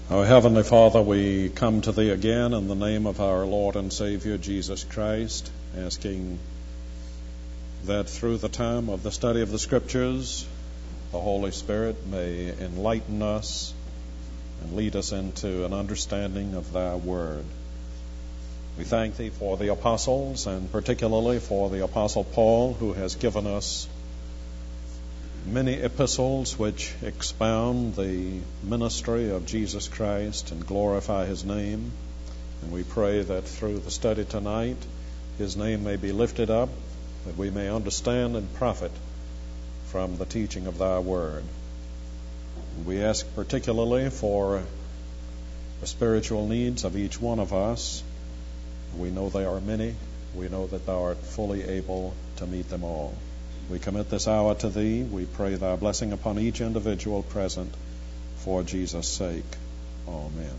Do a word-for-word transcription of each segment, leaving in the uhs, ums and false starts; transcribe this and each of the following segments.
Our Heavenly Father, we come to Thee again in the name of our Lord and Savior Jesus Christ, asking that through the time of the study of the Scriptures, the Holy Spirit may enlighten us and lead us into an understanding of Thy Word. We thank Thee for the apostles, and particularly for the Apostle Paul, who has given us many epistles which expound the ministry of Jesus Christ and glorify His name. And we pray that through the study tonight, His name may be lifted up, that we may understand and profit from the teaching of Thy Word. And we ask particularly for the spiritual needs of each one of us. We know they are many. We know that Thou art fully able to meet them all. We commit this hour to Thee. We pray Thy blessing upon each individual present for Jesus' sake. Amen.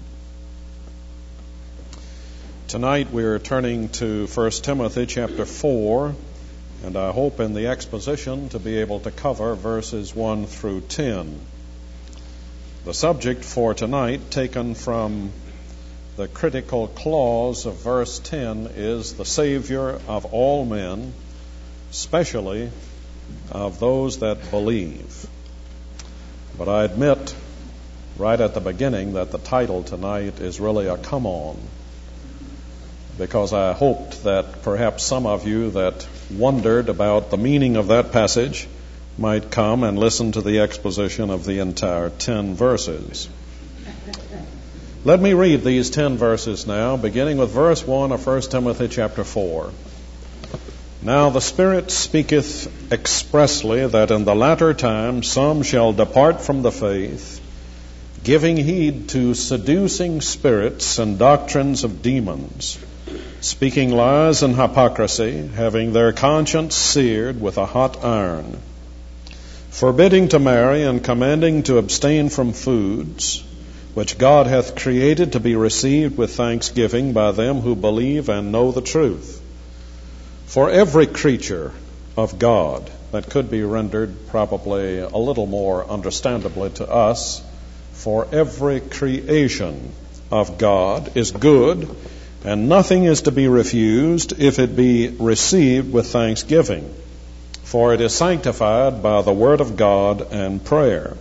Tonight we are turning to First Timothy chapter four, and I hope in the exposition to be able to cover verses one through ten. The subject for tonight, taken from the critical clause of verse ten, is the Savior of all men, especially of those that believe. But I admit right at the beginning that the title tonight is really a come on, because I hoped that perhaps some of you that wondered about the meaning of that passage might come and listen to the exposition of the entire ten verses. Let me read these ten verses now, beginning with verse one of First Timothy chapter four. Now the Spirit speaketh expressly that in the latter time some shall depart from the faith, giving heed to seducing spirits and doctrines of demons, speaking lies and hypocrisy, having their conscience seared with a hot iron, forbidding to marry and commanding to abstain from foods, which God hath created to be received with thanksgiving by them who believe and know the truth. For every creature of God, that could be rendered probably a little more understandably to us, for every creation of God is good, and nothing is to be refused if it be received with thanksgiving, for it is sanctified by the word of God and prayer.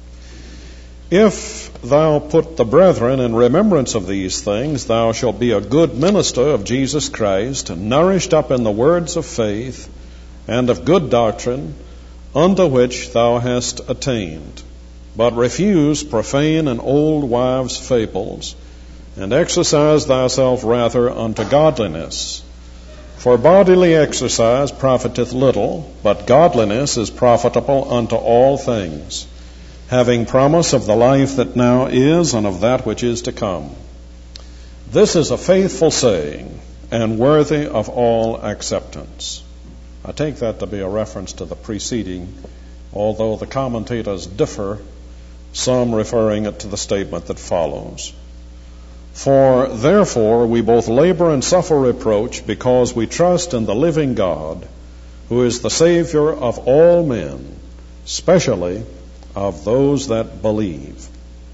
If thou put the brethren in remembrance of these things, thou shalt be a good minister of Jesus Christ, nourished up in the words of faith and of good doctrine, unto which thou hast attained. But refuse profane and old wives' fables, and exercise thyself rather unto godliness. For bodily exercise profiteth little, but godliness is profitable unto all things, having promise of the life that now is and of that which is to come. This is a faithful saying, and worthy of all acceptance. I take that to be a reference to the preceding, although the commentators differ, some referring it to the statement that follows. For therefore we both labor and suffer reproach, because we trust in the living God, who is the Savior of all men, especially of those that believe.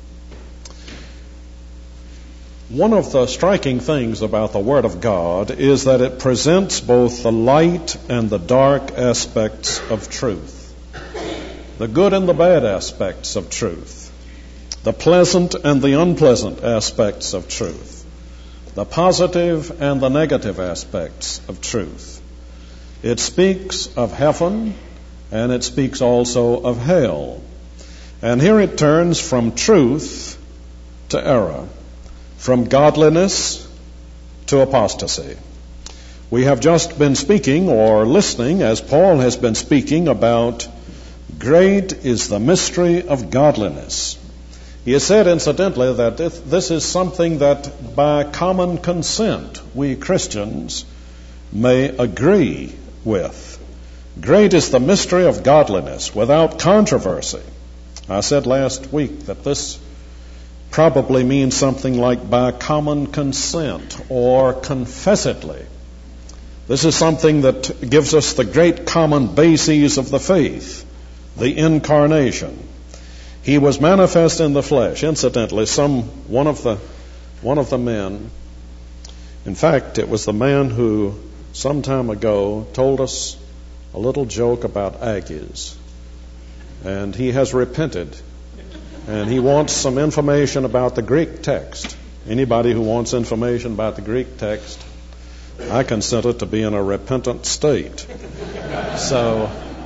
One of the striking things about the Word of God is that it presents both the light and the dark aspects of truth, the good and the bad aspects of truth, the pleasant and the unpleasant aspects of truth, the positive and the negative aspects of truth. It speaks of heaven, and it speaks also of hell. And here it turns from truth to error, from godliness to apostasy. We have just been speaking or listening, as Paul has been speaking, about great is the mystery of godliness. He has said, incidentally, that this is something that by common consent we Christians may agree with. Great is the mystery of godliness, without controversy. I said last week that this probably means something like by common consent or confessedly. This is something that gives us the great common bases of the faith, the incarnation. He was manifest in the flesh. Incidentally, some one of the one of the men, in fact, it was the man who some time ago told us a little joke about Aggies. And he has repented. And he wants some information about the Greek text. Anybody who wants information about the Greek text, I consider to be in a repentant state. So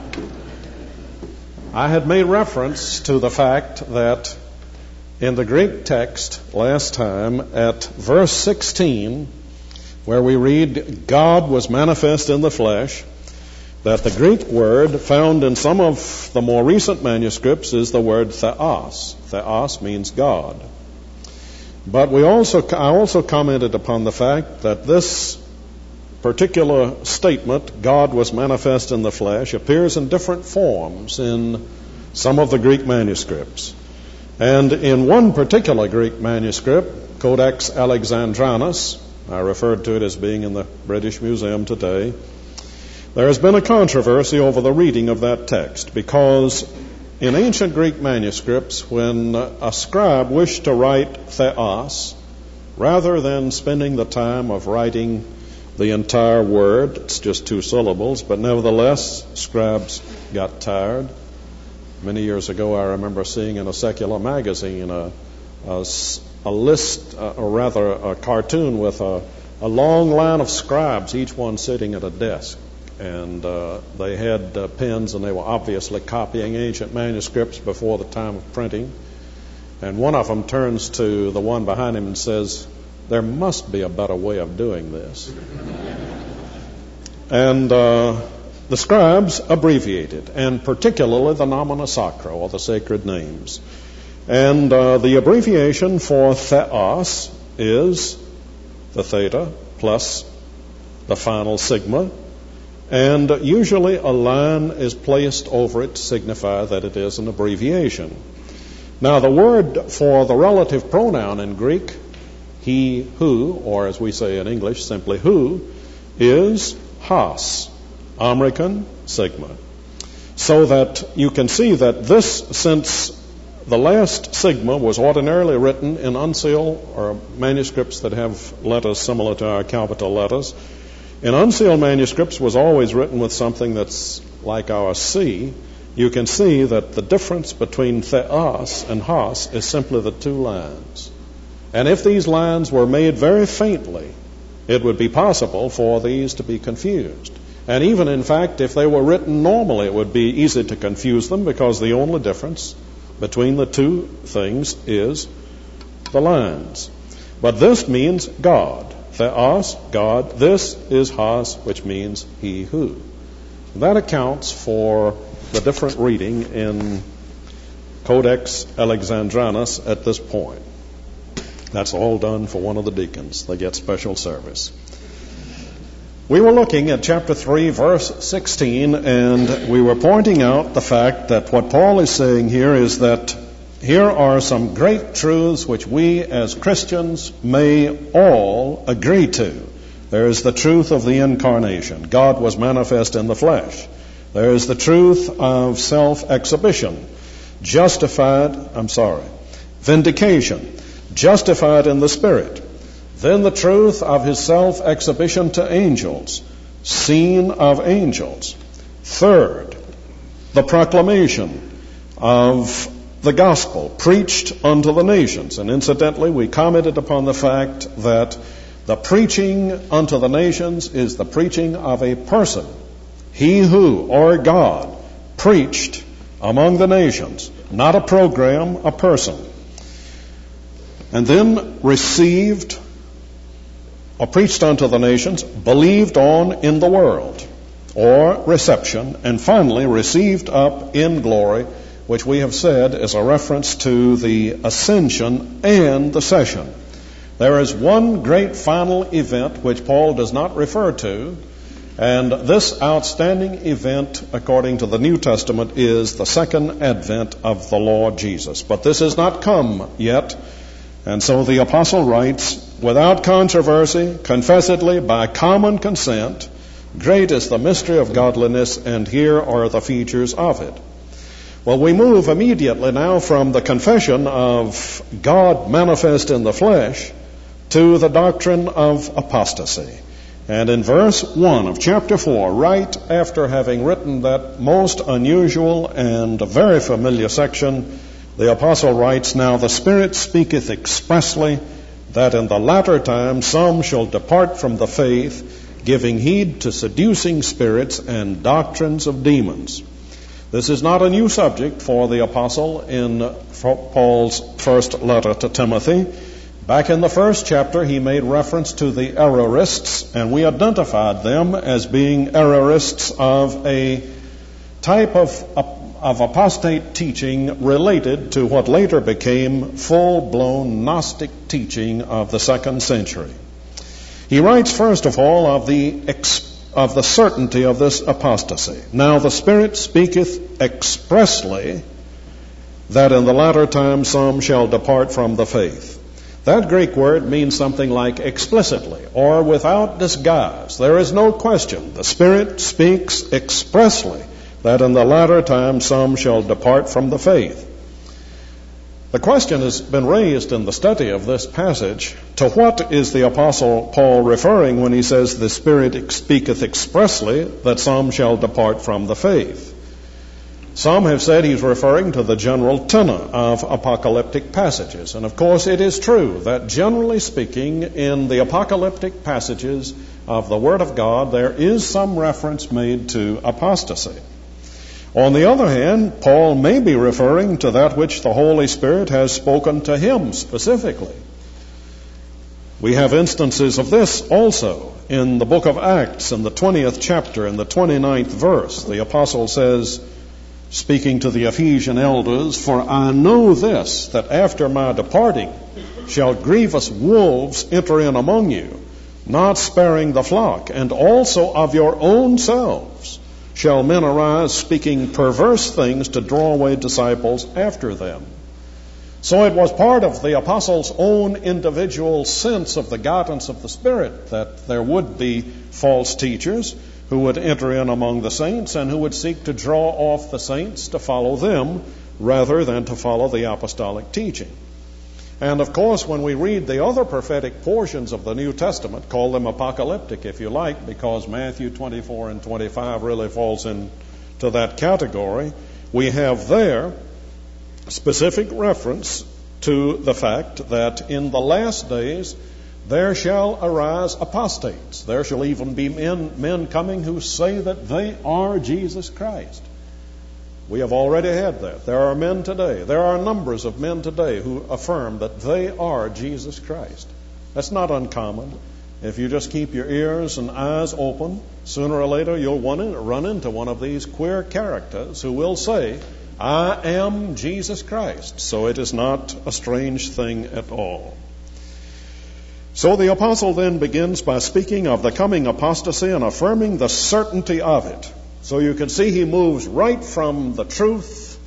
I had made reference to the fact that in the Greek text last time at verse sixteen, where we read, God was manifest in the flesh, that the Greek word found in some of the more recent manuscripts is the word theos. Theos means God. But we also, I also commented upon the fact that this particular statement, God was manifest in the flesh, appears in different forms in some of the Greek manuscripts. And in one particular Greek manuscript, Codex Alexandrinus, I referred to it as being in the British Museum today, there has been a controversy over the reading of that text, because in ancient Greek manuscripts, when a scribe wished to write theos, rather than spending the time of writing the entire word, it's just two syllables, but nevertheless, scribes got tired. Many years ago, I remember seeing in a secular magazine a, a, a list, uh, or rather a cartoon with a, a long line of scribes, each one sitting at a desk. And uh, they had uh, pens, and they were obviously copying ancient manuscripts before the time of printing. And one of them turns to the one behind him and says, there must be a better way of doing this. And uh, the scribes abbreviated, and particularly the nomina sacra, or the sacred names. And uh, the abbreviation for theos is the theta plus the final sigma. And usually a line is placed over it to signify that it is an abbreviation. Now, the word for the relative pronoun in Greek, he, who, or as we say in English, simply who, is has, omicron, sigma. So that you can see that this, since the last sigma was ordinarily written in uncial or manuscripts that have letters similar to our capital letters, in uncial manuscripts was always written with something that's like our C. You can see that the difference between theos and has is simply the two lines. And if these lines were made very faintly, it would be possible for these to be confused. And even, in fact, if they were written normally, it would be easy to confuse them, because the only difference between the two things is the lines. But this means God. Theos, God. This is has, which means he who. That accounts for the different reading in Codex Alexandrinus at this point. That's all done for one of the deacons. They get special service. We were looking at chapter three, verse sixteen, and we were pointing out the fact that what Paul is saying here is that here are some great truths which we as Christians may all agree to. There is the truth of the incarnation. God was manifest in the flesh. There is the truth of self-exhibition. Justified, I'm sorry, vindication. Justified in the Spirit. Then the truth of his self-exhibition to angels. Seen of angels. Third, the proclamation of the gospel preached unto the nations. And incidentally, we commented upon the fact that the preaching unto the nations is the preaching of a person. He who, or God, preached among the nations, not a program, a person. And then received, or preached unto the nations, believed on in the world, or reception, and finally received up in glory, which we have said is a reference to the ascension and the session. There is one great final event which Paul does not refer to, and this outstanding event, according to the New Testament, is the second advent of the Lord Jesus. But this has not come yet, and so the apostle writes, without controversy, confessedly, by common consent, great is the mystery of godliness, and here are the features of it. Well, we move immediately now from the confession of God manifest in the flesh to the doctrine of apostasy. And in verse one of chapter four, right after having written that most unusual and very familiar section, the apostle writes, "Now the Spirit speaketh expressly that in the latter time some shall depart from the faith, giving heed to seducing spirits and doctrines of demons." This is not a new subject for the apostle in Paul's first letter to Timothy. Back in the first chapter, he made reference to the errorists, and we identified them as being errorists of a type of, of apostate teaching related to what later became full-blown Gnostic teaching of the second century. He writes, first of all, of the ex- of the certainty of this apostasy. "Now the Spirit speaketh expressly that in the latter time some shall depart from the faith." That Greek word means something like explicitly or without disguise. There is no question. The Spirit speaks expressly that in the latter time some shall depart from the faith. The question has been raised in the study of this passage, to what is the Apostle Paul referring when he says the Spirit speaketh expressly that some shall depart from the faith? Some have said he's referring to the general tenor of apocalyptic passages. And of course it is true that generally speaking in the apocalyptic passages of the Word of God there is some reference made to apostasy. On the other hand, Paul may be referring to that which the Holy Spirit has spoken to him specifically. We have instances of this also in the book of Acts in the twentieth chapter in the twenty-ninth verse. The apostle says, speaking to the Ephesian elders, "For I know this, that after my departing shall grievous wolves enter in among you, not sparing the flock, and also of your own selves shall men arise, speaking perverse things to draw away disciples after them." So it was part of the apostle's own individual sense of the guidance of the Spirit that there would be false teachers who would enter in among the saints and who would seek to draw off the saints to follow them rather than to follow the apostolic teaching. And of course, when we read the other prophetic portions of the New Testament, call them apocalyptic if you like, because Matthew twenty-four and twenty-five really falls into that category, we have there specific reference to the fact that in the last days there shall arise apostates. There shall even be men, men coming who say that they are Jesus Christ. We have already had that. There are men today, there are numbers of men today who affirm that they are Jesus Christ. That's not uncommon. If you just keep your ears and eyes open, sooner or later you'll run into one of these queer characters who will say, "I am Jesus Christ." So it is not a strange thing at all. So the apostle then begins by speaking of the coming apostasy and affirming the certainty of it. So you can see he moves right from the truth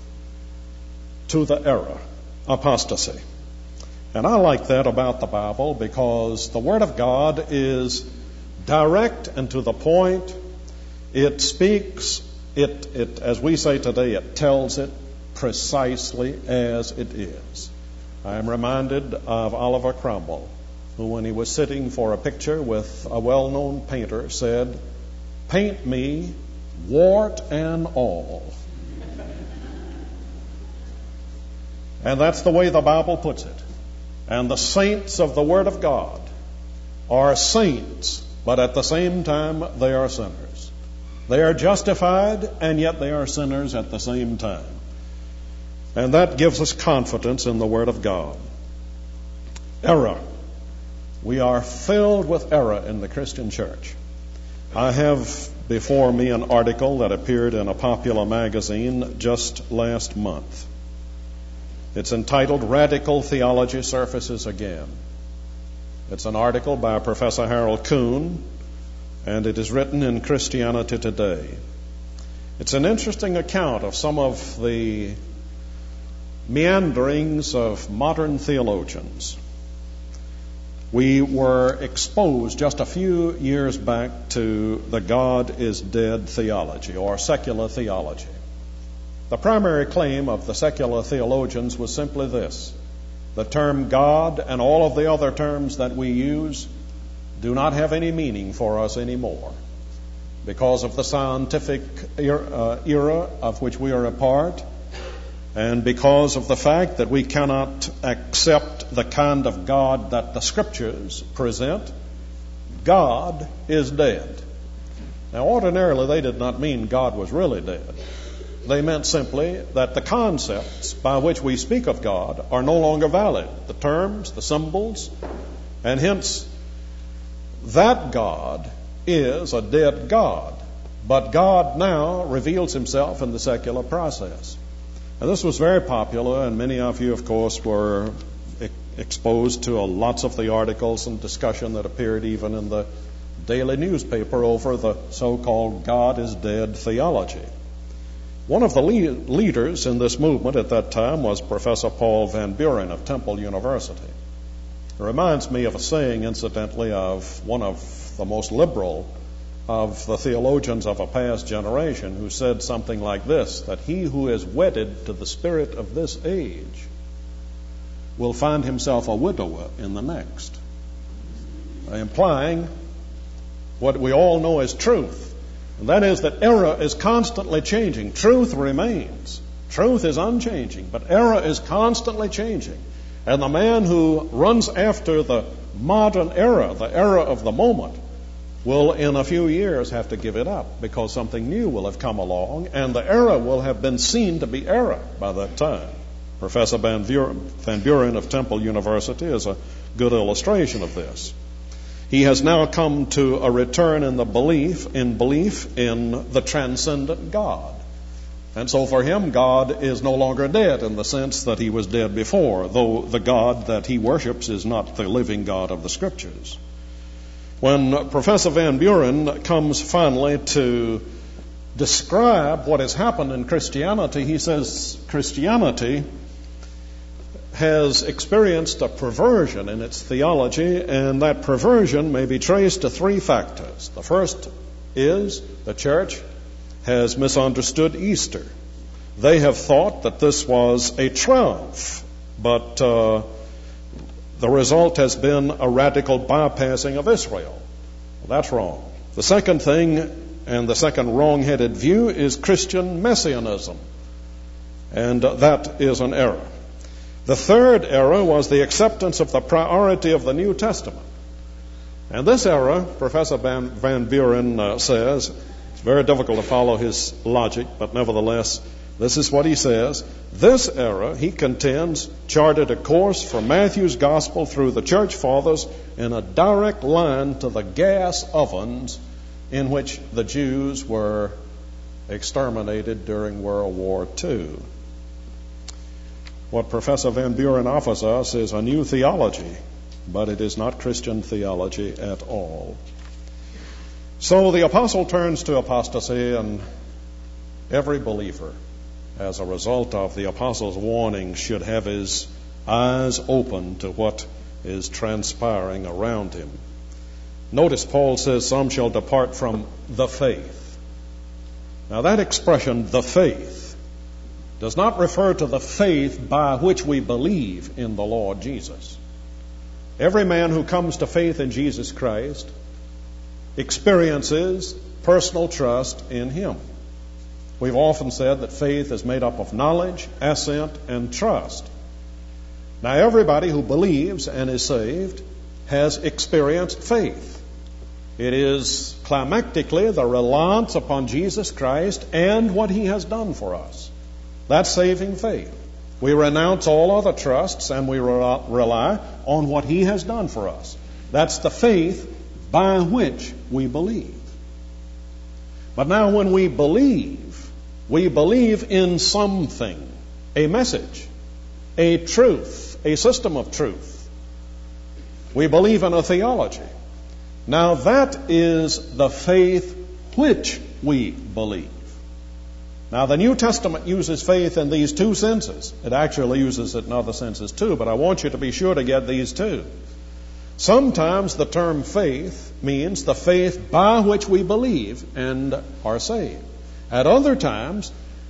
to the error, apostasy. And I like that about the Bible because the Word of God is direct and to the point. It speaks, it, it, as we say today, it tells it precisely as it is. I am reminded of Oliver Cromwell, who when he was sitting for a picture with a well-known painter said, "Paint me, wart and all." And that's the way the Bible puts it. And the saints of the Word of God are saints, but at the same time they are sinners. They are justified, and yet they are sinners at the same time. And that gives us confidence in the Word of God. Error. We are filled with error in the Christian church. I have before me an article that appeared in a popular magazine just last month. It's entitled "Radical Theology Surfaces Again." It's an article by Professor Harold Kuhn, and it is written in Christianity Today. It's an interesting account of some of the meanderings of modern theologians. We were exposed just a few years back to the God is dead theology or secular theology. The primary claim of the secular theologians was simply this: the term God and all of the other terms that we use do not have any meaning for us anymore because of the scientific era, era of which we are a part, and because of the fact that we cannot accept the kind of God that the Scriptures present. God is dead. Now, ordinarily, they did not mean God was really dead. They meant simply that the concepts by which we speak of God are no longer valid. The terms, the symbols, and hence that God is a dead God. But God now reveals himself in the secular process. And this was very popular, and many of you, of course, were e- exposed to lots of the articles and discussion that appeared even in the daily newspaper over the so-called God is dead theology. One of the le- leaders in this movement at that time was Professor Paul Van Buren of Temple University. It reminds me of a saying, incidentally, of one of the most liberal of the theologians of a past generation, who said something like this, that he who is wedded to the spirit of this age will find himself a widower in the next, implying what we all know as truth. And that is that error is constantly changing. Truth remains. Truth is unchanging, but error is constantly changing. And the man who runs after the modern error, the error of the moment, will in a few years have to give it up because something new will have come along and the error will have been seen to be error by that time. Professor Van Buren, Van Buren of Temple University is a good illustration of this. He has now come to a return in the belief, in belief in the transcendent God. And so for him, God is no longer dead in the sense that he was dead before, though the God that he worships is not the living God of the Scriptures. When Professor Van Buren comes finally to describe what has happened in Christianity, he says Christianity has experienced a perversion in its theology, and that perversion may be traced to three factors. The first is the church has misunderstood Easter. They have thought that this was a triumph, but uh, the result has been a radical bypassing of Israel. Well, that's wrong. The second thing, and the second wrong-headed view, is Christian messianism, and uh, that is an error. The third error was the acceptance of the priority of the New Testament. And this error, Professor Van, Van Buren uh, says, it's very difficult to follow his logic, but nevertheless, this is what he says. This error, he contends, charted a course for Matthew's gospel through the church fathers in a direct line to the gas ovens in which the Jews were exterminated during World War Two. What Professor Van Buren offers us is a new theology, but it is not Christian theology at all. So the apostle turns to apostasy, and every believer, as a result of the apostle's warning, should have his eyes open to what is transpiring around him. Notice Paul says, some shall depart from the faith. Now that expression, the faith, does not refer to the faith by which we believe in the Lord Jesus. Every man who comes to faith in Jesus Christ experiences personal trust in Him. We've often said that faith is made up of knowledge, assent, and trust. Now, everybody who believes and is saved has experienced faith. It is climactically the reliance upon Jesus Christ and what He has done for us. That's saving faith. We renounce all other trusts and we rely on what He has done for us. That's the faith by which we believe. But now when we believe, we believe in something, a message, a truth, a system of truth. We believe in a theology. Now that is the faith which we believe. Now, the New Testament uses faith in these two senses. It actually uses it in other senses too, but I want you to be sure to get these two. Sometimes the term faith means the faith by which we believe and are saved. At other times,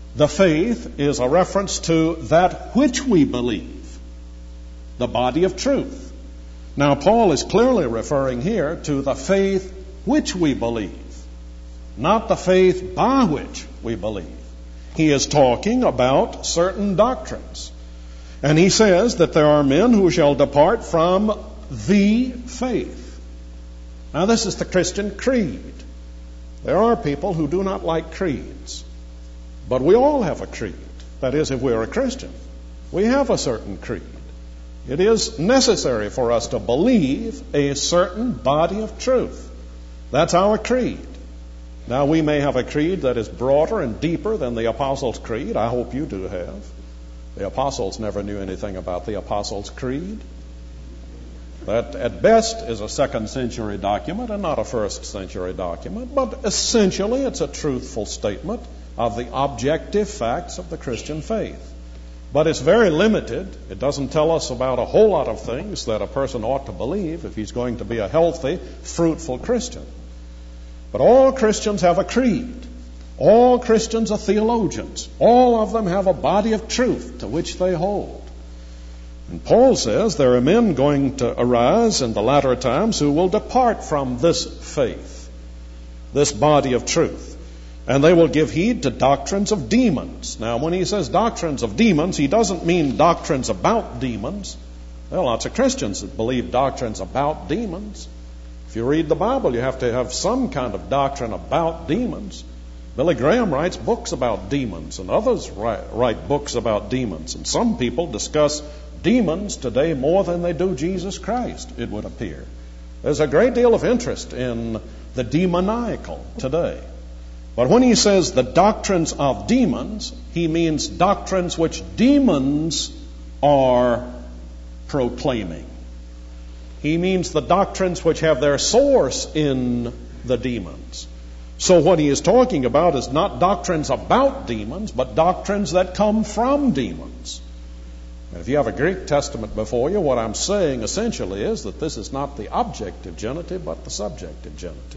The faith is a reference to that which we believe, the body of truth. Now, Paul is clearly referring here to the faith which we believe, not the faith by which we believe. He is talking about certain doctrines. And he says that there are men who shall depart from the faith. Now, this is the Christian creed. There are people who do not like creeds. But we all have a creed. That is, if we're a Christian, we have a certain creed. It is necessary for us to believe a certain body of truth. That's our creed. Now, we may have a creed that is broader and deeper than the Apostles' Creed. I hope you do have. The Apostles never knew anything about the Apostles' Creed. That, at best, is a second century document and not a first century document. But essentially, it's a truthful statement of the objective facts of the Christian faith. But it's very limited. It doesn't tell us about a whole lot of things that a person ought to believe if he's going to be a healthy, fruitful Christian. But all Christians have a creed. All Christians are theologians. All of them have a body of truth to which they hold. And Paul says there are men going to arise in the latter times who will depart from this faith, this body of truth. And they will give heed to doctrines of demons. Now, when he says doctrines of demons, he doesn't mean doctrines about demons. There are lots of Christians that believe doctrines about demons. If you read the Bible, you have to have some kind of doctrine about demons. Billy Graham writes books about demons, and others write, write books about demons. And some people discuss demons today more than they do Jesus Christ, it would appear. There's a great deal of interest in the demoniacal today. But when he says the doctrines of demons, he means doctrines which demons are proclaiming. He means the doctrines which have their source in the demons. So what he is talking about is not doctrines about demons, but doctrines that come from demons. If you have a Greek Testament before you, what I'm saying essentially is that this is not the objective genitive, but the subjective genitive.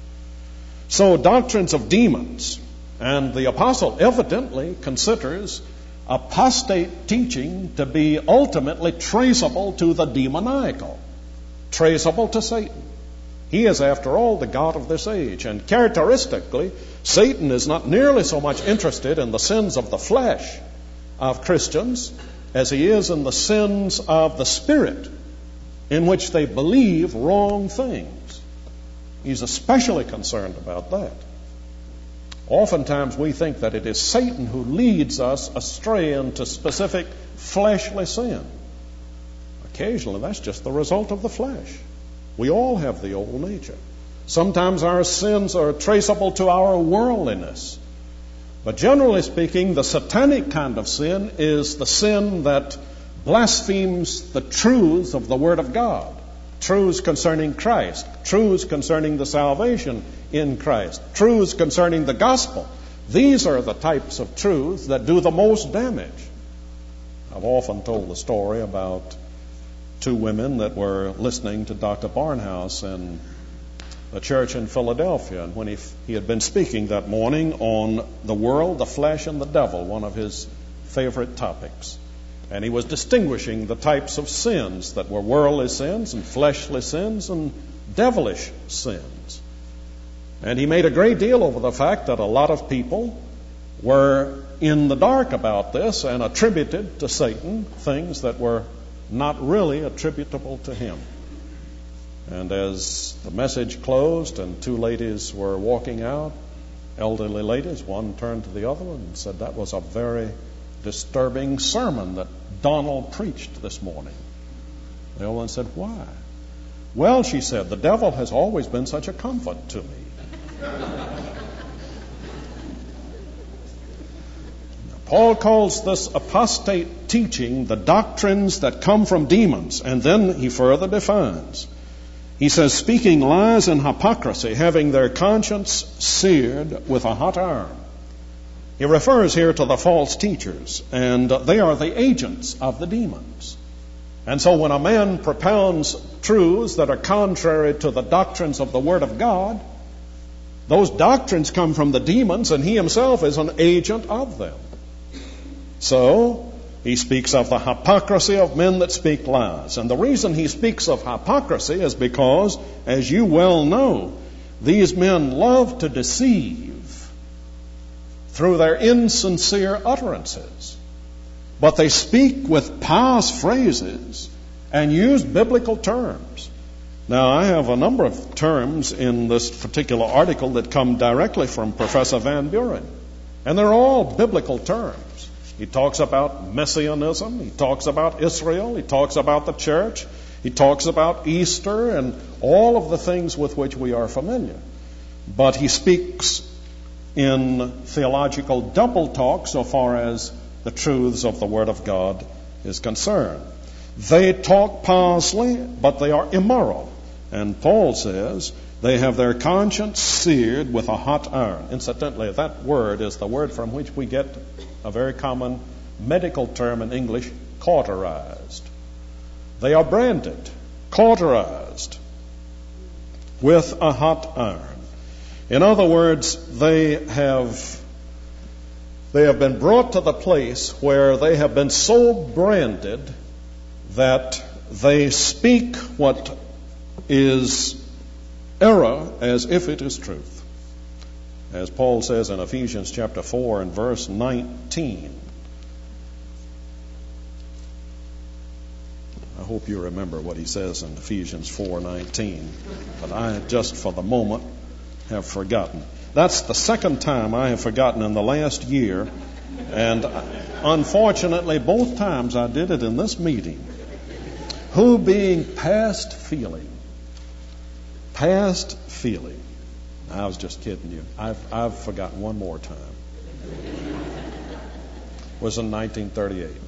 So doctrines of demons, and the apostle evidently considers apostate teaching to be ultimately traceable to the demoniacal, traceable to Satan. He is, after all, the god of this age, and characteristically, Satan is not nearly so much interested in the sins of the flesh of Christians as he is in the sins of the spirit, in which they believe wrong things. He's especially concerned about that. Oftentimes we think that it is Satan who leads us astray into specific fleshly sin. Occasionally that's just the result of the flesh. We all have the old nature. Sometimes our sins are traceable to our worldliness. But generally speaking, the satanic kind of sin is the sin that blasphemes the truths of the Word of God. Truths concerning Christ, truths concerning the salvation in Christ, truths concerning the gospel. These are the types of truths that do the most damage. I've often told the story about two women that were listening to Doctor Barnhouse in a church in Philadelphia, and when he, he had been speaking that morning on the world, the flesh, and the devil, one of his favorite topics. And he was distinguishing the types of sins that were worldly sins and fleshly sins and devilish sins. And he made a great deal over the fact that a lot of people were in the dark about this and attributed to Satan things that were not really attributable to him. And as the message closed and two ladies were walking out, elderly ladies, one turned to the other and said, "That was a very disturbing sermon that Donald preached this morning." The old one said, "Why?" "Well," she said, "the devil has always been such a comfort to me." Paul calls this apostate teaching the doctrines that come from demons, and then he further defines. He says, speaking lies and hypocrisy, having their conscience seared with a hot iron. He refers here to the false teachers, and they are the agents of the demons. And so when a man propounds truths that are contrary to the doctrines of the Word of God, Those doctrines come from the demons, and he himself is an agent of them. So, he speaks of the hypocrisy of men that speak lies. And the reason he speaks of hypocrisy is because, as you well know, these men love to deceive through their insincere utterances. But they speak with pious phrases and use biblical terms. Now, I have a number of terms in this particular article that come directly from Professor Van Buren. And they're all biblical terms. He talks about messianism. He talks about Israel. He talks about the church. He talks about Easter and all of the things with which we are familiar. But he speaks in theological double talk so far as the truths of the Word of God is concerned. They talk piously, but they are immoral. And Paul says they have their conscience seared with a hot iron. Incidentally, that word is the word from which we get a very common medical term in English, cauterized. They are branded, cauterized with a hot iron. In other words, they have they have been brought to the place where they have been so branded that they speak what is error as if it is truth. As Paul says in Ephesians chapter four and verse nineteen. I hope you remember what he says in Ephesians four nineteen, but I just for the moment have forgotten. That's the second time I have forgotten in the last year, and unfortunately both times I did it in this meeting. Who being past feeling. Past feeling. I was just kidding you. I've, I've forgotten one more time. It was in nineteen thirty-eight.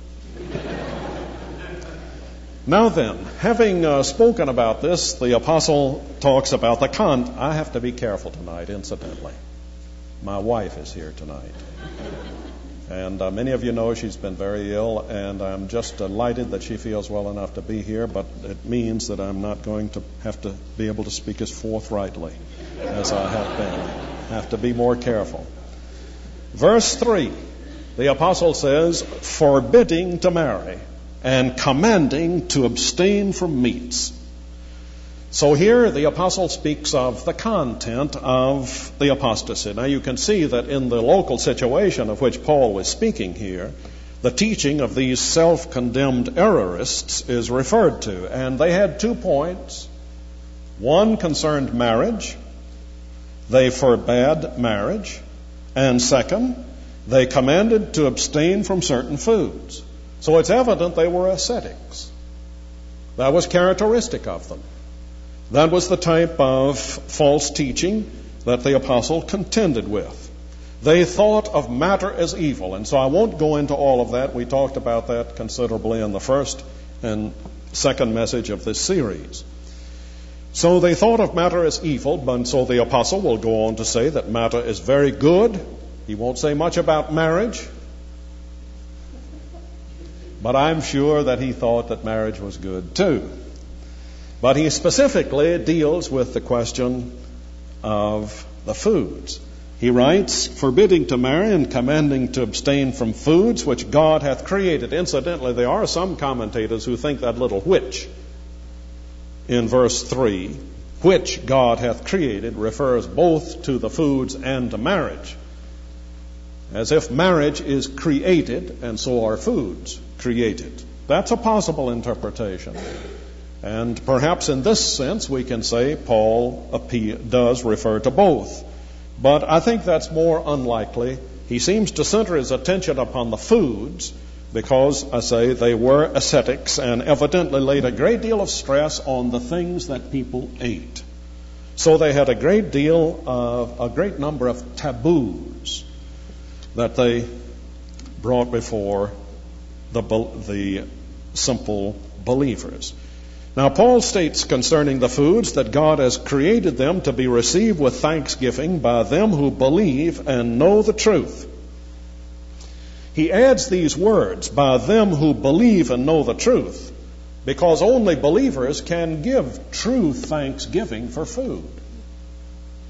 Now then, having uh, spoken about this, the apostle talks about the con. I have to be careful tonight, incidentally. My wife is here tonight. And uh, many of you know she's been very ill, and I'm just delighted that she feels well enough to be here, but it means that I'm not going to have to be able to speak as forthrightly as I have been. I have to be more careful. Verse three, the apostle says, forbidding to marry and commanding to abstain from meats. So here the apostle speaks of the content of the apostasy. Now you can see that in the local situation of which Paul was speaking here, the teaching of these self-condemned errorists is referred to. And they had two points. One concerned marriage. They forbade marriage. And second, they commanded to abstain from certain foods. So it's evident they were ascetics. That was characteristic of them. That was the type of false teaching that the apostle contended with. They thought of matter as evil, and so I won't go into all of that. We talked about that considerably in the first and second message of this series. So they thought of matter as evil, and so the apostle will go on to say that matter is very good. He won't say much about marriage, but I'm sure that he thought that marriage was good too. But he specifically deals with the question of the foods. He writes, forbidding to marry and commanding to abstain from foods which God hath created. Incidentally, there are some commentators who think that little which in verse three, which God hath created, refers both to the foods and to marriage. As if marriage is created and so are foods created. That's a possible interpretation. And perhaps in this sense we can say Paul does refer to both. But I think that's more unlikely. He seems to center his attention upon the foods because, I say, they were ascetics and evidently laid a great deal of stress on the things that people ate. So they had a great deal of, a great number of taboos that they brought before the, the simple believers. Now, Paul states concerning the foods that God has created them to be received with thanksgiving by them who believe and know the truth. He adds these words, by them who believe and know the truth, because only believers can give true thanksgiving for food.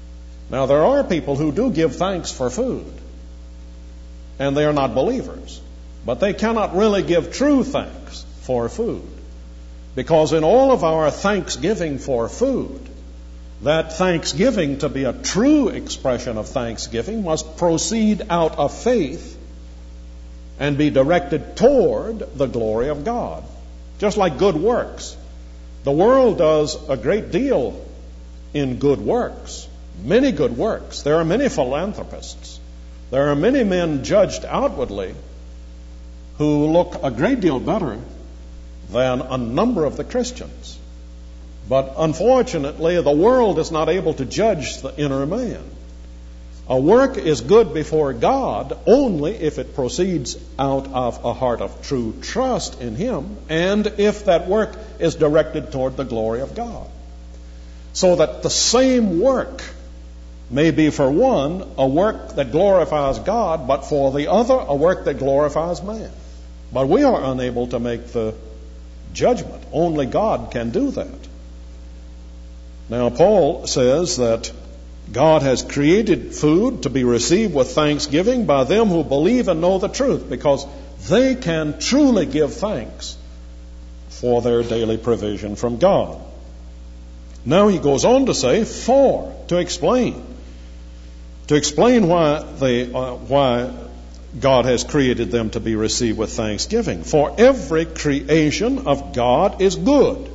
Now, there are people who do give thanks for food, and they are not believers. But they cannot really give true thanks for food, because in all of our thanksgiving for food, that thanksgiving, to be a true expression of thanksgiving, must proceed out of faith and be directed toward the glory of God. Just like good works. The world does a great deal in good works, many good works. There are many philanthropists. There are many men judged outwardly who look a great deal better than a number of the Christians. But unfortunately, the world is not able to judge the inner man. A work is good before God only if it proceeds out of a heart of true trust in Him, and if that work is directed toward the glory of God. So that the same work may be, for one, a work that glorifies God, but for the other, a work that glorifies man. But we are unable to make the judgment. Only God can do that. Now, Paul says that God has created food to be received with thanksgiving by them who believe and know the truth, because they can truly give thanks for their daily provision from God. Now he goes on to say, for, to explain. To explain why they, uh, why God has created them to be received with thanksgiving. For every creation of God is good.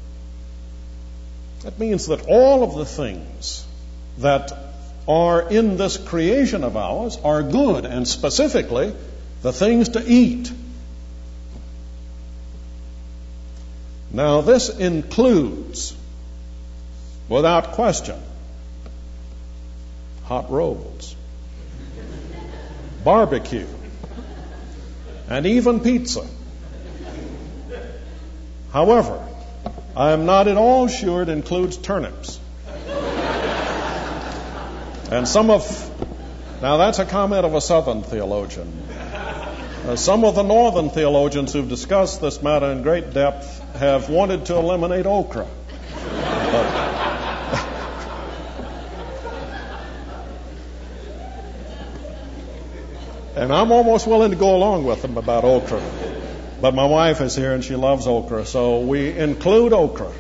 That means that all of the things that are in this creation of ours are good, and specifically the things to eat. Now this includes, without question, hot rolls, barbecue, and even pizza. However, I am not at all sure it includes turnips. And some of, now that's a comment of a Southern theologian. Uh, some of the Northern theologians who've discussed this matter in great depth have wanted to eliminate okra. But, and I'm almost willing to go along with them about okra. But my wife is here and she loves okra, so we include okra.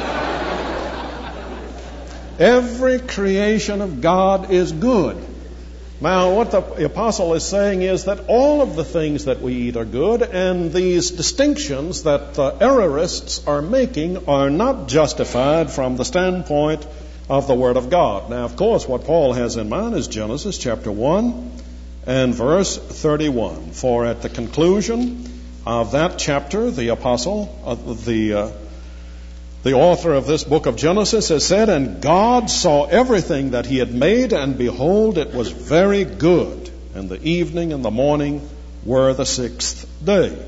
Every creation of God is good. Now, what the apostle is saying is that all of the things that we eat are good, and these distinctions that the errorists are making are not justified from the standpoint of the Word of God. Now, of course, what Paul has in mind is Genesis chapter one and verse thirty-one. For at the conclusion of that chapter, the apostle, uh, the uh, the author of this book of Genesis has said, and God saw everything that He had made, and behold, it was very good. And the evening and the morning were the sixth day.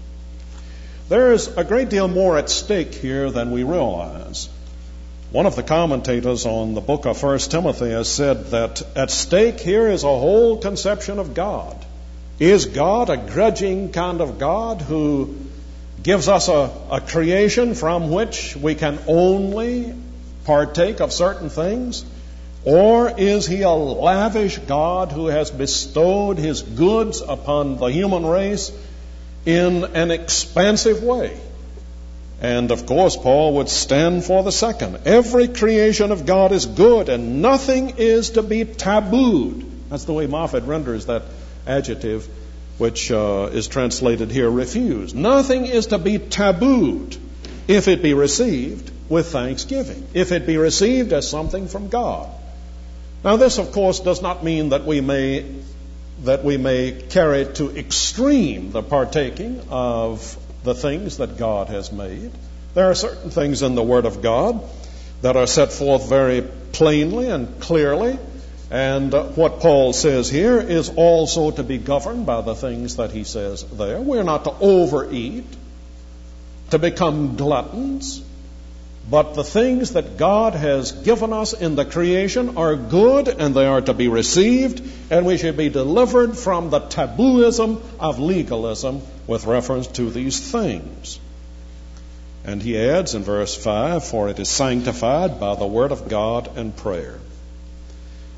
There is a great deal more at stake here than we realize. One of the commentators on the book of First Timothy has said that at stake here is a whole conception of God. Is God a grudging kind of God who gives us a, a creation from which we can only partake of certain things? Or is He a lavish God who has bestowed His goods upon the human race in an expansive way? And of course, Paul would stand for the second. Every creation of God is good, and nothing is to be tabooed. That's the way Moffat renders that adjective, which uh, is translated here, refused. Nothing is to be tabooed if it be received with thanksgiving, if it be received as something from God. Now, this, of course, does not mean that we may that we may carry to extreme the partaking of the things that God has made. There are certain things in the Word of God that are set forth very plainly and clearly. And uh, what Paul says here is also to be governed by the things that he says there. We're not to overeat, to become gluttons, but the things that God has given us in the creation are good, and they are to be received, and we should be delivered from the tabooism of legalism with reference to these things. And he adds in verse five, for it is sanctified by the word of God and prayer.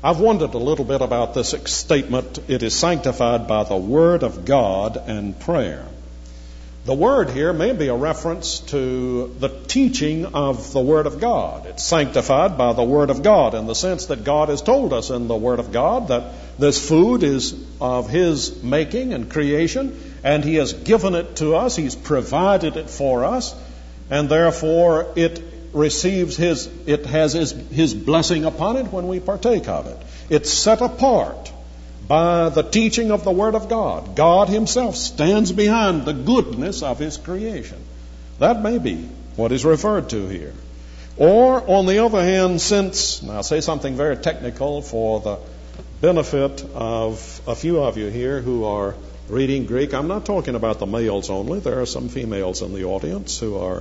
I've wondered a little bit about this statement, it is sanctified by the Word of God and prayer. The Word here may be a reference to the teaching of the Word of God. It's sanctified by the Word of God in the sense that God has told us in the Word of God that this food is of His making and creation, and He has given it to us. He's provided it for us, and therefore it receives His, it has His, His blessing upon it when we partake of it. It's set apart by the teaching of the Word of God. God Himself stands behind the goodness of His creation. That may be what is referred to here. Or, on the other hand, since, now I'll say something very technical for the benefit of a few of you here who are reading Greek. I'm not talking about the males only. There are some females in the audience who are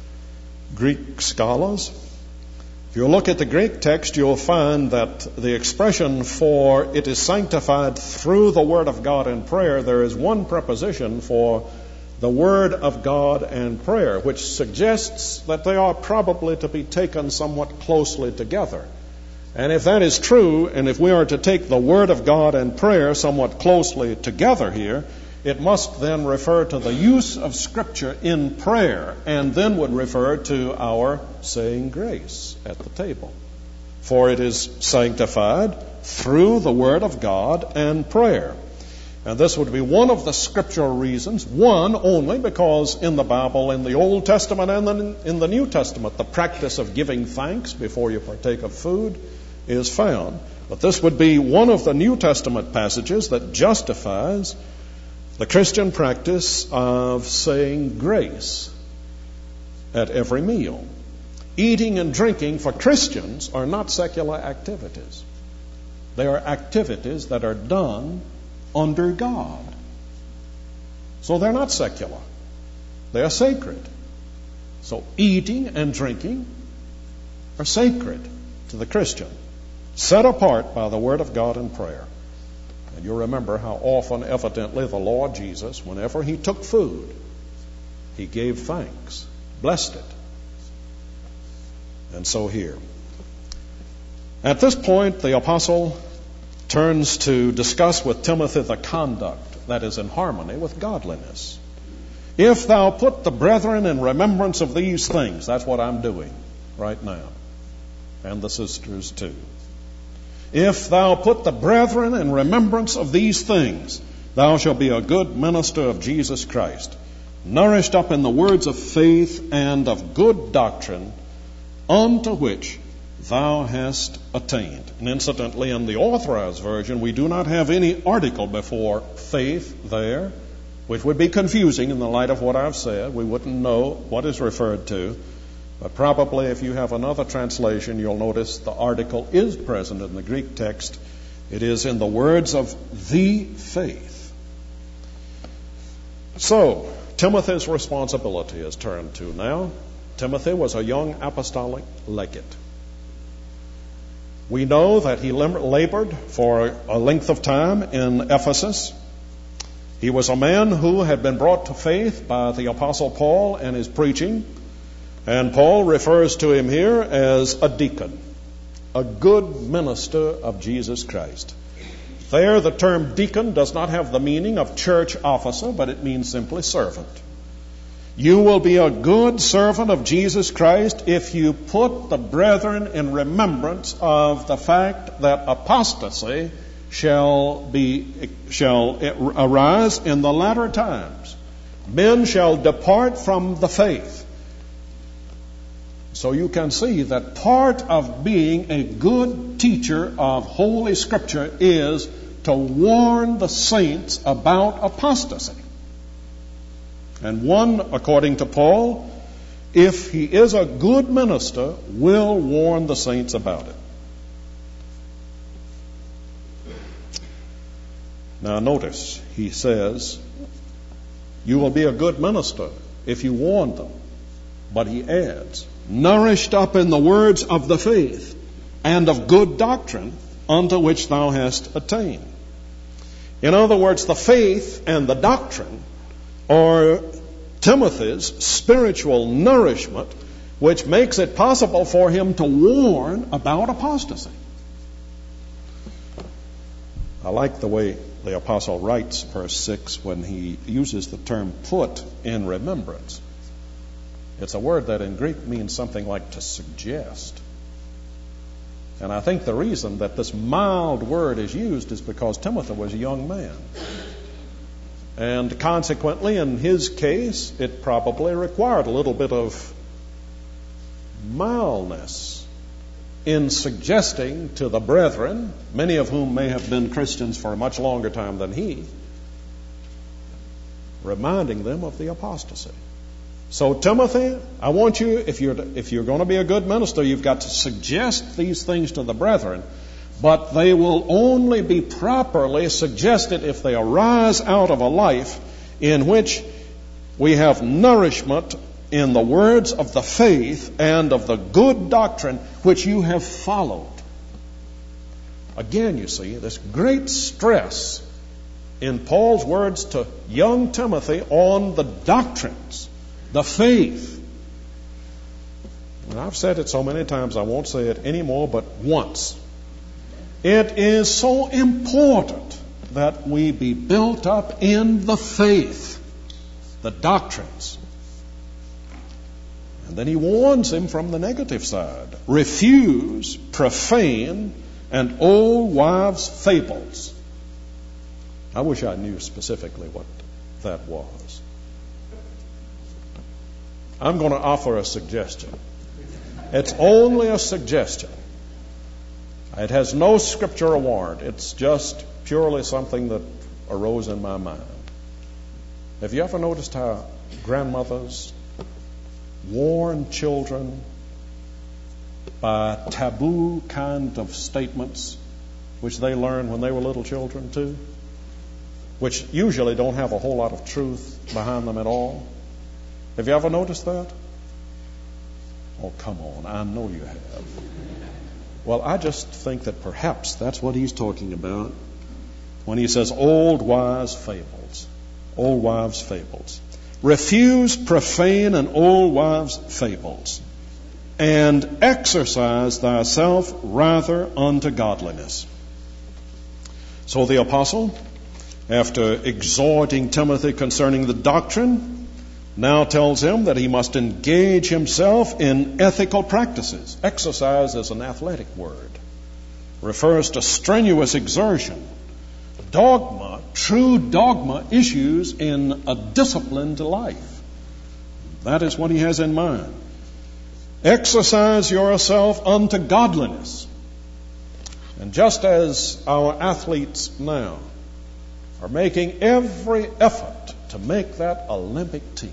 Greek scholars. If you look at the Greek text, you'll find that the expression for it is sanctified through the Word of God and prayer, there is one preposition for the Word of God and prayer, which suggests that they are probably to be taken somewhat closely together. And if that is true, and if we are to take the Word of God and prayer somewhat closely together here, it must then refer to the use of Scripture in prayer, and then would refer to our saying grace at the table. For it is sanctified through the Word of God and prayer. And this would be one of the scriptural reasons, one only, because in the Bible, in the Old Testament and in the New Testament, the practice of giving thanks before you partake of food is found. But this would be one of the New Testament passages that justifies the Christian practice of saying grace at every meal. Eating and drinking for Christians are not secular activities. They are activities that are done under God. So they're not secular. They are sacred. So eating and drinking are sacred to the Christian, set apart by the Word of God and prayer. And you'll remember how often, evidently, the Lord Jesus, whenever He took food, He gave thanks, blessed it. And so here. At this point, the apostle turns to discuss with Timothy the conduct that is in harmony with godliness. If thou put the brethren in remembrance of these things, that's what I'm doing right now, and the sisters too. If thou put the brethren in remembrance of these things, thou shalt be a good minister of Jesus Christ, nourished up in the words of faith and of good doctrine, unto which thou hast attained. And incidentally, in the Authorized Version, we do not have any article before faith there, which would be confusing in the light of what I've said. We wouldn't know what is referred to. But probably if you have another translation, you'll notice the article is present in the Greek text. It is in the words of the faith. So, Timothy's responsibility is turned to now. Timothy was a young apostolic legate. We know that he labored for a length of time in Ephesus. He was a man who had been brought to faith by the Apostle Paul and his preaching. And Paul refers to him here as a deacon, a good minister of Jesus Christ. There, the term deacon does not have the meaning of church officer, but it means simply servant. You will be a good servant of Jesus Christ if you put the brethren in remembrance of the fact that apostasy shall be shall arise in the latter times. Men shall depart from the faith. So you can see that part of being a good teacher of Holy Scripture is to warn the saints about apostasy. And one, according to Paul, if he is a good minister, will warn the saints about it. Now notice, he says, you will be a good minister if you warn them. But he adds, nourished up in the words of the faith and of good doctrine unto which thou hast attained. In other words, the faith and the doctrine are Timothy's spiritual nourishment, which makes it possible for him to warn about apostasy. I like the way the apostle writes verse six when he uses the term put in remembrance. It's a word that in Greek means something like to suggest. And I think the reason that this mild word is used is because Timothy was a young man. And consequently, in his case, it probably required a little bit of mildness in suggesting to the brethren, many of whom may have been Christians for a much longer time than he, reminding them of the apostasy. So Timothy, I want you, if you're if you're going to be a good minister, you've got to suggest these things to the brethren, but they will only be properly suggested if they arise out of a life in which we have nourishment in the words of the faith and of the good doctrine which you have followed. Again, you see, this great stress in Paul's words to young Timothy on the doctrines, the faith. And I've said it so many times, I won't say it anymore, but once. It is so important that we be built up in the faith, the doctrines. And then he warns him from the negative side. Refuse profane and old wives' fables. I wish I knew specifically what that was. I'm going to offer a suggestion. It's only a suggestion. It has no scriptural warrant. It's just purely something that arose in my mind. Have you ever noticed how grandmothers warn children by taboo kind of statements which they learned when they were little children too, which usually don't have a whole lot of truth behind them at all? Have you ever noticed that? Oh, come on, I know you have. Well, I just think that perhaps that's what he's talking about when he says old wives' fables. Old wives' fables. Refuse profane and old wives' fables, and exercise thyself rather unto godliness. So the apostle, after exhorting Timothy concerning the doctrine, now tells him that he must engage himself in ethical practices. Exercise is an athletic word. Refers to strenuous exertion. Dogma, true dogma, issues in a disciplined life. That is what he has in mind. Exercise yourself unto godliness. And just as our athletes now are making every effort to make that Olympic team,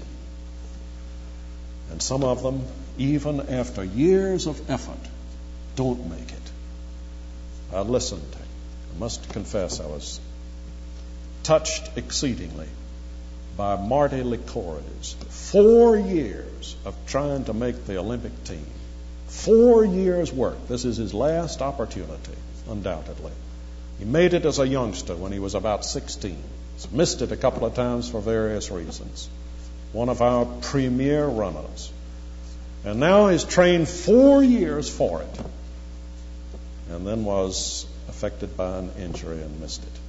and some of them, even after years of effort, don't make it. I listened. I must confess I was touched exceedingly by Marty Licore's four years of trying to make the Olympic team. Four years' work. This is his last opportunity, undoubtedly. He made it as a youngster when he was about sixteen. He's missed it a couple of times for various reasons. One of our premier runners. And now he's trained four years for it. And then was affected by an injury and missed it.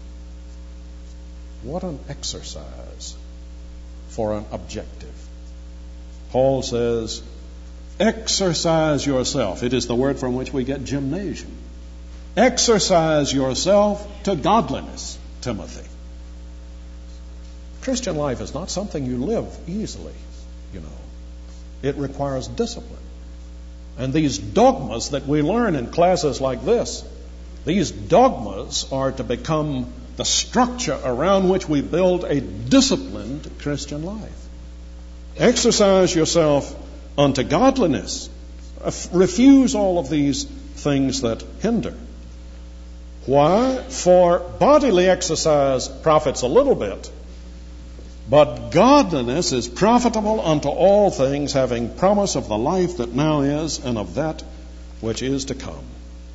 What an exercise for an objective. Paul says, exercise yourself. It is the word from which we get gymnasium. Exercise yourself to godliness, Timothy. Christian life is not something you live easily, you know. It requires discipline. And these dogmas that we learn in classes like this, these dogmas are to become the structure around which we build a disciplined Christian life. Exercise yourself unto godliness. Refuse all of these things that hinder. Why? For bodily exercise profits a little bit, but godliness is profitable unto all things, having promise of the life that now is and of that which is to come.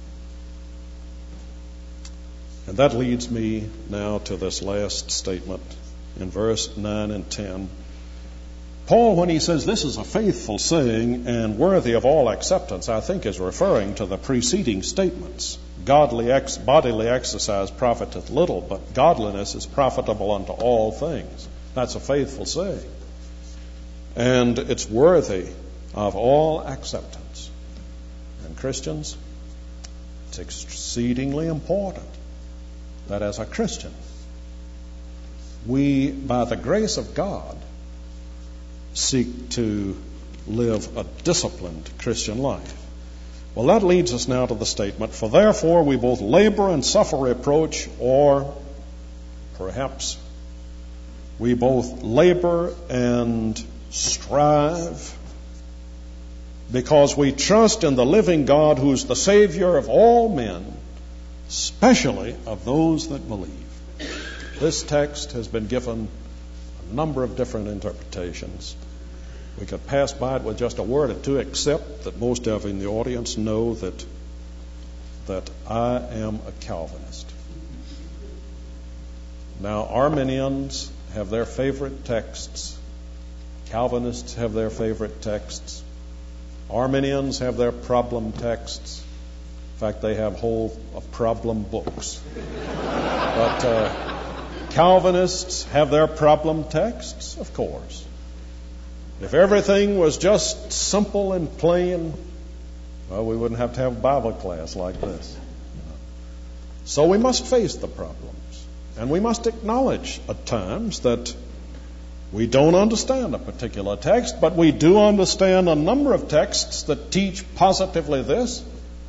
And that leads me now to this last statement in verse nine and ten. Paul, when he says this is a faithful saying and worthy of all acceptance, I think is referring to the preceding statements Godly ex- bodily exercise profiteth little, but godliness is profitable unto all things. That's a faithful saying. And it's worthy of all acceptance. And Christians, it's exceedingly important that as a Christian, we, by the grace of God, seek to live a disciplined Christian life. Well, that leads us now to the statement, for therefore we both labor and suffer reproach, or perhaps we both labor and strive because we trust in the living God who's the Savior of all men, especially of those that believe. This text has been given a number of different interpretations. We could pass by it with just a word or two, except that most of you in the audience know that that I am a Calvinist. Now, Arminians have their favorite texts. Calvinists have their favorite texts. Arminians have their problem texts. In fact, they have whole uh, problem books. But uh, Calvinists have their problem texts, of course. If everything was just simple and plain, well, we wouldn't have to have a Bible class like this. So we must face the problems. And we must acknowledge at times that we don't understand a particular text, but we do understand a number of texts that teach positively this.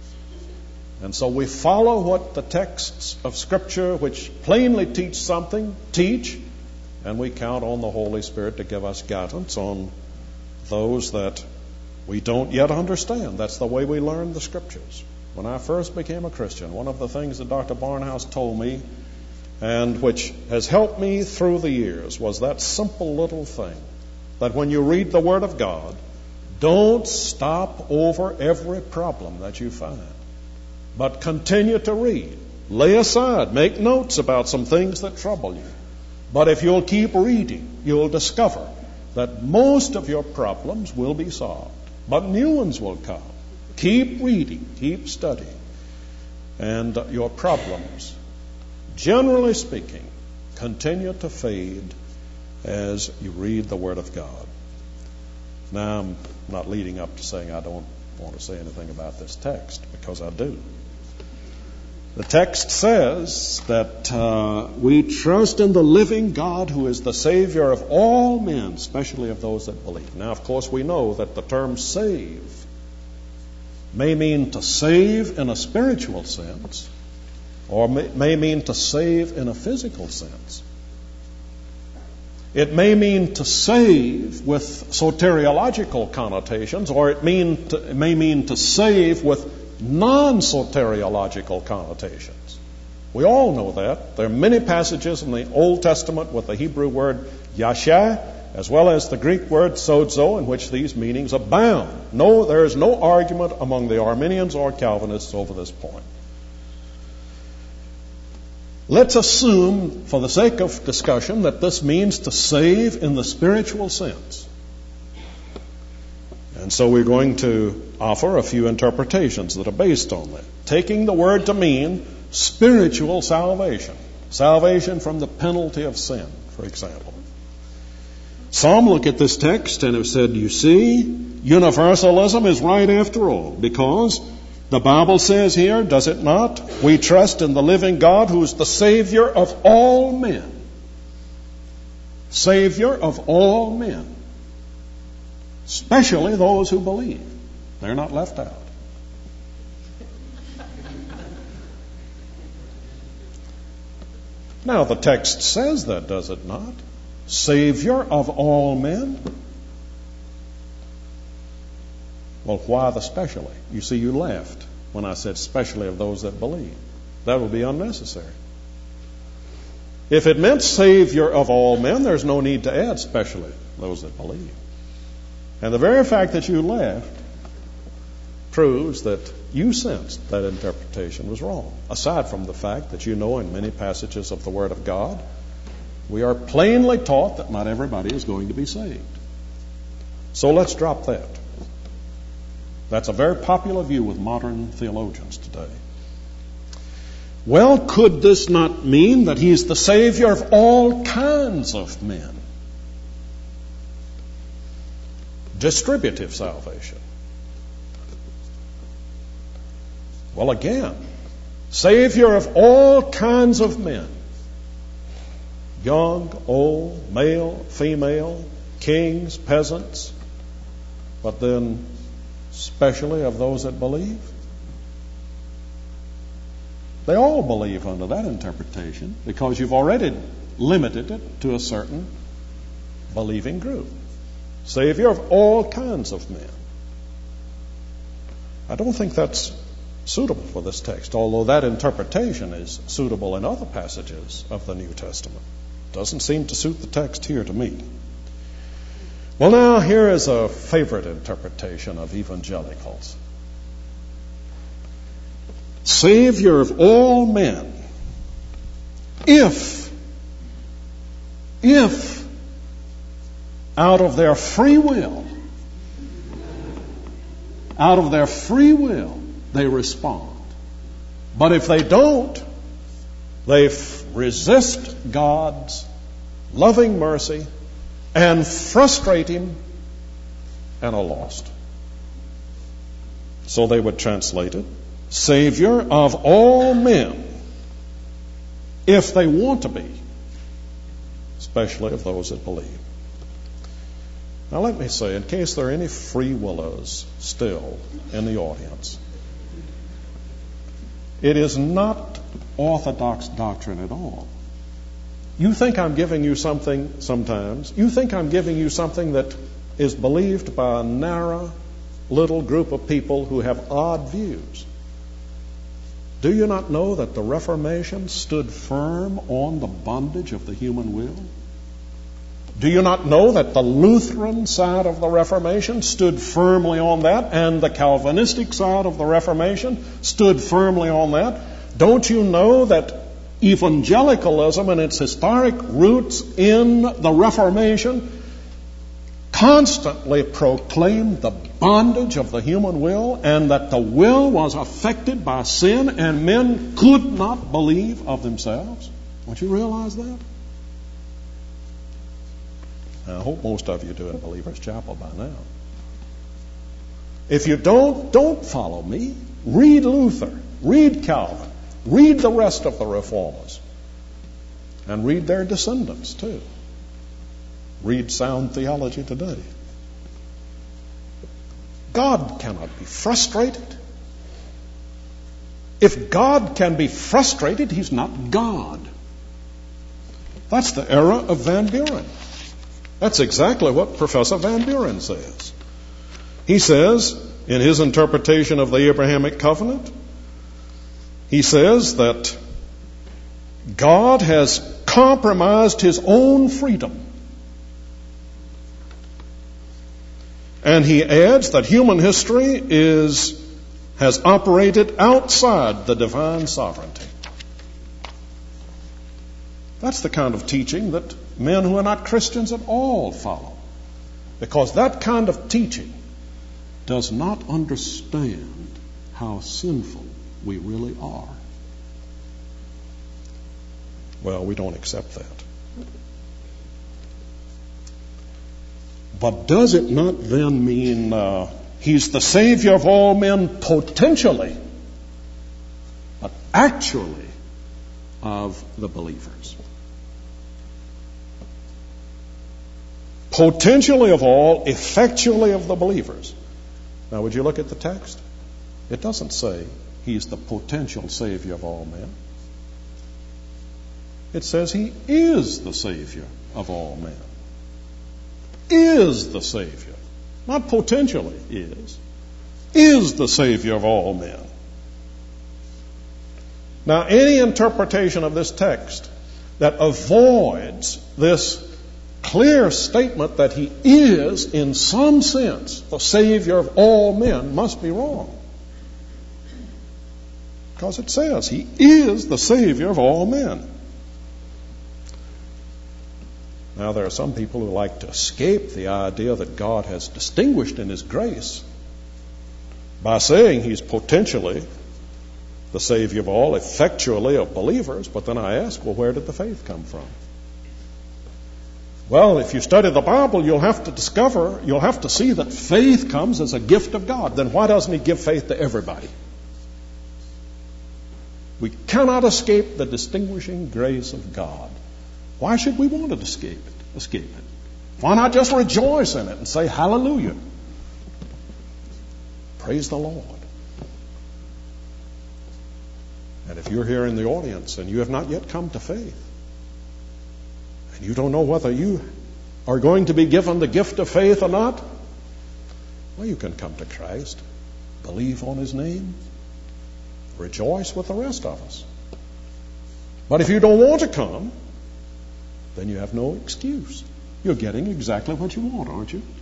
And so we follow what the texts of Scripture, which plainly teach something, teach, and we count on the Holy Spirit to give us guidance on those that we don't yet understand. That's the way we learn the Scriptures. When I first became a Christian, one of the things that Doctor Barnhouse told me, and which has helped me through the years, was that simple little thing, that when you read the Word of God, don't stop over every problem that you find, but continue to read. Lay aside, make notes about some things that trouble you. But if you'll keep reading, you'll discover that most of your problems will be solved, but new ones will come. Keep reading, keep studying, and your problems, generally speaking, continue to fade as you read the Word of God. Now, I'm not leading up to saying I don't want to say anything about this text, because I do. The text says that uh, we trust in the living God who is the Savior of all men, especially of those that believe. Now, of course, we know that the term save may mean to save in a spiritual sense, or may, may mean to save in a physical sense. It may mean to save with soteriological connotations, or it, mean to, it may mean to save with non-soteriological connotations. We all know that. There are many passages in the Old Testament with the Hebrew word yasha, as well as the Greek word sozo, in which these meanings abound. No, there is no argument among the Arminians or Calvinists over this point. Let's assume, for the sake of discussion, that this means to save in the spiritual sense. And so we're going to offer a few interpretations that are based on that, taking the word to mean spiritual salvation, salvation from the penalty of sin, for example. Some look at this text and have said, you see, universalism is right after all, because the Bible says here, does it not? We trust in the living God who is the Savior of all men. Savior of all men. Especially those who believe. They're not left out. Now, the text says that, does it not? Savior of all men. Well, why the specially? You see, you laughed when I said specially of those that believe. That would be unnecessary. If it meant Savior of all men, there's no need to add specially those that believe. And the very fact that you laughed proves that you sensed that interpretation was wrong, aside from the fact that you know in many passages of the Word of God, we are plainly taught that not everybody is going to be saved. So let's drop that. That's a very popular view with modern theologians today. Well, could this not mean that he's the Savior of all kinds of men? Distributive salvation. Well, again, Savior of all kinds of men. Young, old, male, female, kings, peasants, but then especially of those that believe. They all believe under that interpretation because you've already limited it to a certain believing group. Savior of all kinds of men. I don't think that's suitable for this text, although that interpretation is suitable in other passages of the New Testament. Doesn't seem to suit the text here to me. Well, now, here is a favorite interpretation of evangelicals. Savior of all men, if, if, out of their free will, out of their free will, they respond. But if they don't, they f- resist God's loving mercy and frustrate Him and are lost. So they would translate it, Savior of all men, if they want to be, especially of those that believe. Now let me say, in case there are any free willers still in the audience, it is not orthodox doctrine at all. You think I'm giving you something sometimes, you think I'm giving you something that is believed by a narrow little group of people who have odd views. Do you not know that the Reformation stood firm on the bondage of the human will? Do you not know that the Lutheran side of the Reformation stood firmly on that, and the Calvinistic side of the Reformation stood firmly on that? Don't you know that evangelicalism and its historic roots in the Reformation constantly proclaimed the bondage of the human will, and that the will was affected by sin and men could not believe of themselves? Don't you realize that? I hope most of you do in Believer's Chapel by now. If you don't, don't follow me. Read Luther, read Calvin, read the rest of the Reformers, and read their descendants too. Read sound theology today. God cannot be frustrated. If God can be frustrated, He's not God. That's the error of Van Buren. That's exactly what Professor Van Buren says. He says, in his interpretation of the Abrahamic covenant, he says that God has compromised His own freedom. And he adds that human history is, has operated outside the divine sovereignty. That's the kind of teaching that men who are not Christians at all follow. Because that kind of teaching does not understand how sinful we really are. Well, we don't accept that. But does it not then mean uh, He's the Savior of all men potentially, but actually of the believers? Potentially of all, effectually of the believers. Now, would you look at the text? It doesn't say He's the potential Savior of all men. It says He is the Savior of all men. Is the Savior. Not potentially is. Is the Savior of all men. Now, any interpretation of this text that avoids this clear statement that He is, in some sense, the Savior of all men must be wrong. Because it says He is the Savior of all men. Now, there are some people who like to escape the idea that God has distinguished in His grace by saying He's potentially the Savior of all, effectually of believers. But then I ask, well, where did the faith come from? Well, if you study the Bible, you'll have to discover, you'll have to see that faith comes as a gift of God. Then why doesn't He give faith to everybody? We cannot escape the distinguishing grace of God. Why should we want to escape it? Escape it. Why not just rejoice in it and say hallelujah? Praise the Lord. And if you're here in the audience and you have not yet come to faith, and you don't know whether you are going to be given the gift of faith or not, well, you can come to Christ, believe on His name, rejoice with the rest of us. But if you don't want to come, then you have no excuse. You're getting exactly what you want, aren't you?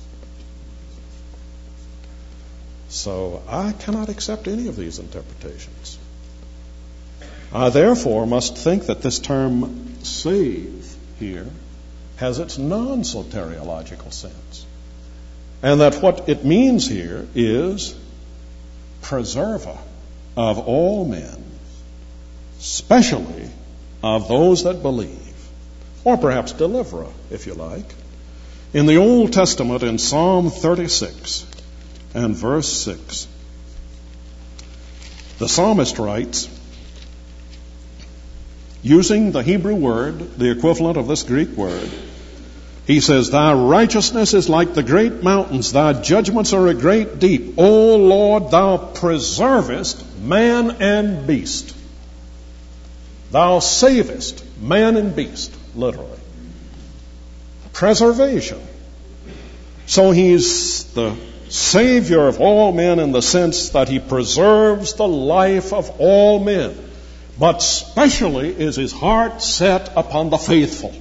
So I cannot accept any of these interpretations. I therefore must think that this term save here has its non-soteriological sense. And that what it means here is preserver of all men, especially of those that believe, or perhaps deliverer, if you like. In the Old Testament, in Psalm thirty-six and verse six, the psalmist writes, using the Hebrew word, the equivalent of this Greek word, he says, "Thy righteousness is like the great mountains, thy judgments are a great deep. O Lord, thou preservest man and beast." Thou savest man and beast, literally. Preservation. So He's the Savior of all men in the sense that He preserves the life of all men. But specially is His heart set upon the faithful.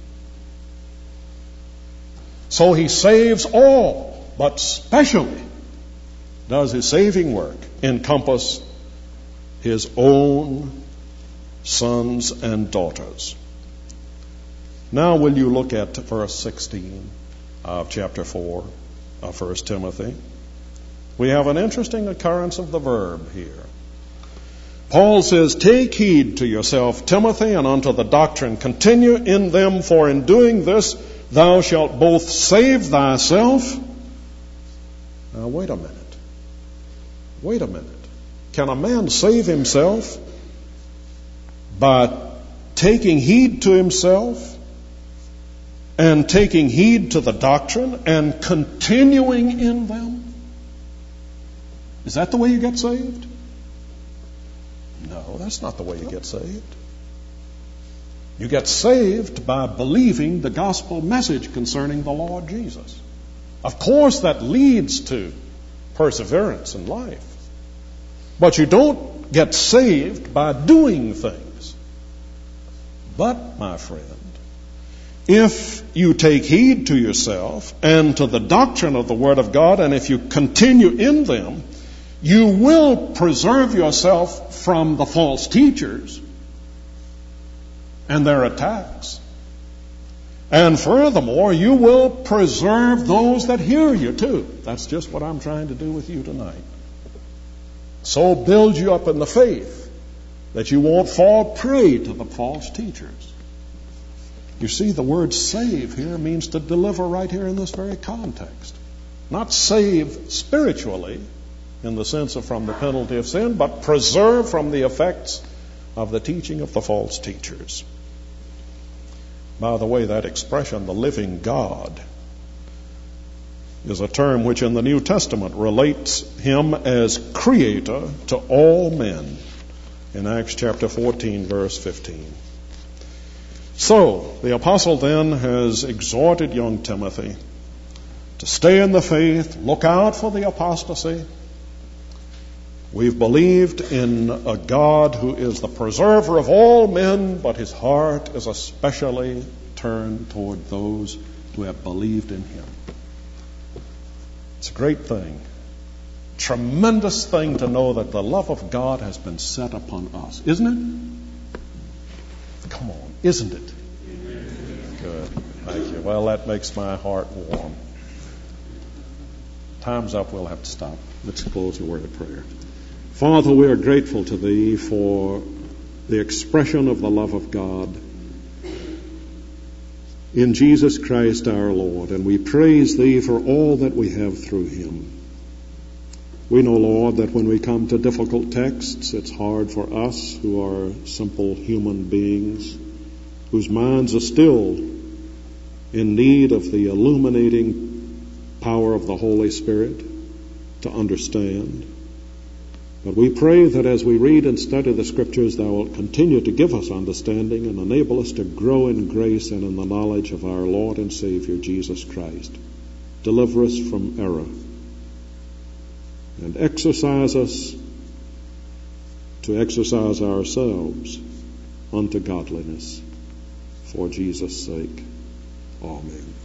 So He saves all, but specially does His saving work encompass His own sons and daughters. Now will you look at verse sixteen of chapter four of First Timothy. We have an interesting occurrence of the verb here. Paul says, "Take heed to yourself, Timothy, and unto the doctrine. Continue in them, for in doing this thou shalt both save thyself." Now wait a minute. Wait a minute. Can a man save himself by taking heed to himself and taking heed to the doctrine and continuing in them? Is that the way you get saved? No, that's not the way you get saved. You get saved by believing the gospel message concerning the Lord Jesus. Of course, that leads to perseverance in life. But you don't get saved by doing things. But, my friend, if you take heed to yourself and to the doctrine of the Word of God, and if you continue in them, you will preserve yourself from the false teachers and their attacks. And furthermore, you will preserve those that hear you too. That's just what I'm trying to do with you tonight. So build you up in the faith that you won't fall prey to the false teachers. You see, the word save here means to deliver right here in this very context. Not save spiritually, in the sense of from the penalty of sin, but preserve from the effects of the teaching of the false teachers. By the way, that expression, the living God, is a term which in the New Testament relates Him as creator to all men in Acts chapter fourteen, verse fifteen. So, the apostle then has exhorted young Timothy to stay in the faith, look out for the apostasy. We've believed in a God who is the preserver of all men, but His heart is especially turned toward those who have believed in Him. It's a great thing, tremendous thing to know that the love of God has been set upon us, isn't it? Come on, isn't it? Good, thank you. Well, that makes my heart warm. Time's up, we'll have to stop. Let's close with a word of prayer. Father, we are grateful to Thee for the expression of the love of God in Jesus Christ our Lord, and we praise Thee for all that we have through Him. We know, Lord, that when we come to difficult texts, it's hard for us who are simple human beings, whose minds are still in need of the illuminating power of the Holy Spirit, to understand. But we pray that as we read and study the Scriptures, Thou wilt continue to give us understanding and enable us to grow in grace and in the knowledge of our Lord and Savior, Jesus Christ. Deliver us from error and exercise us to exercise ourselves unto godliness. For Jesus' sake. Amen.